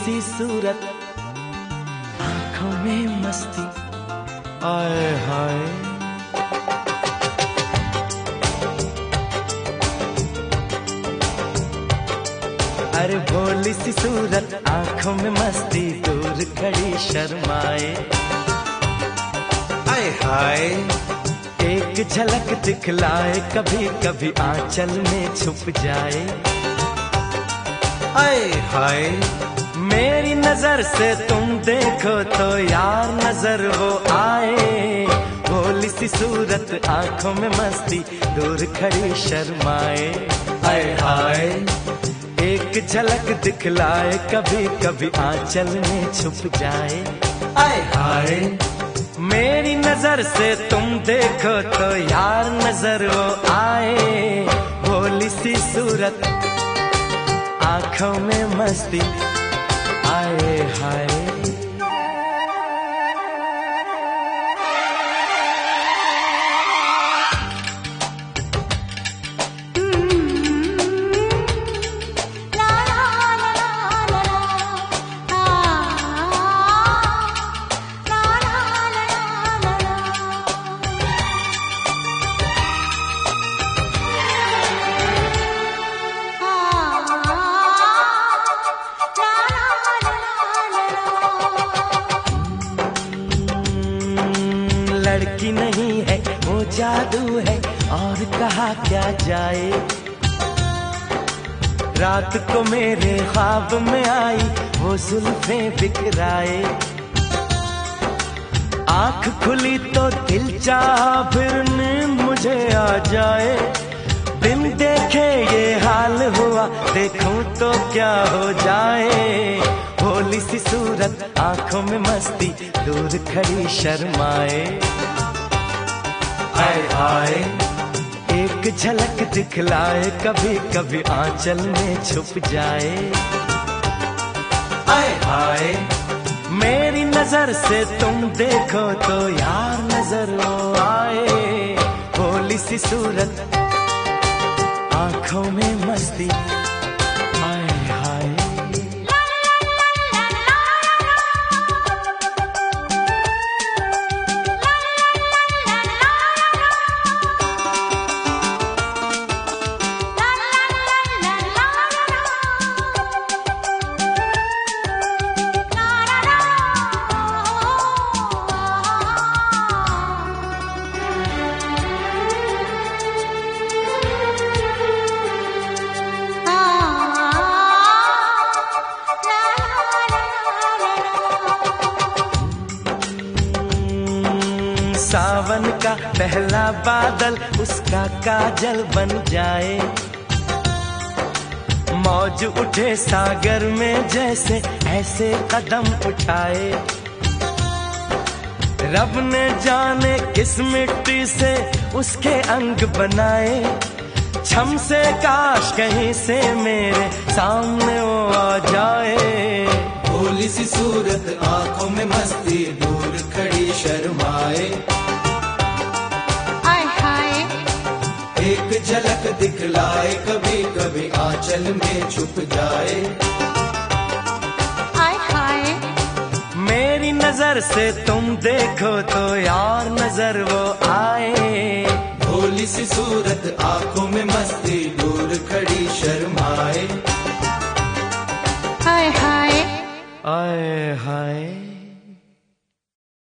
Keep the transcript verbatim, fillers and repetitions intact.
सी सूरत, आंखों में मस्ती, आए हाय। अरे भोली सी सूरत, आंखों में मस्ती, दूर खड़ी शर्माए, आए हाय। एक झलक दिखलाए, कभी कभी आंचल में छुप जाए, आए हाय। मेरी नजर से तुम देखो तो यार नजर वो आए, भोली सी सूरत, आंखों में मस्ती, दूर खड़ी शर्माए, आए हाय। एक झलक दिखलाए, कभी कभी आंचल में छुप जाए, आए हाय। मेरी नजर से तुम देखो तो यार नजर वो आए, भोली सी सूरत, आंखों में मस्ती, आए हाय। लड़की नहीं है वो जादू है, और कहा क्या जाए। रात को मेरे ख्वाब में आई वो जुल्फें बिखराए, आंख खुली तो दिल चाहा फिर नींद मुझे आ जाए। बिन देखे ये हाल हुआ, देखूं तो क्या हो जाए। भोली सी सूरत, आंखों में मस्ती, दूर खड़ी शर्माए, आए हाय। एक झलक दिखलाए, कभी कभी आंचल में छुप जाए, आए हाय। मेरी नजर से तुम देखो तो यार नजर वो आए, भोली सी सूरत, आंखों में मस्ती, आए हाय। सावन का पहला बादल उसका काजल बन जाए, मौज उठे सागर में जैसे ऐसे कदम उठाए। रब ने जाने किस मिट्टी से उसके अंग बनाए, छम से काश कहीं से मेरे सामने वो आ जाए। भोली सी सूरत, आंखों में मस्ती, दूर खड़ी शर्माए, आए हाय। एक झलक दिखलाए, कभी कभी आंचल में छुप जाए, आए हाय। मेरी नजर से तुम देखो तो यार नजर वो आए, भोली सी सूरत, आंखों में मस्ती, दूर खड़ी शर्माए, आए हाय। आए हाय।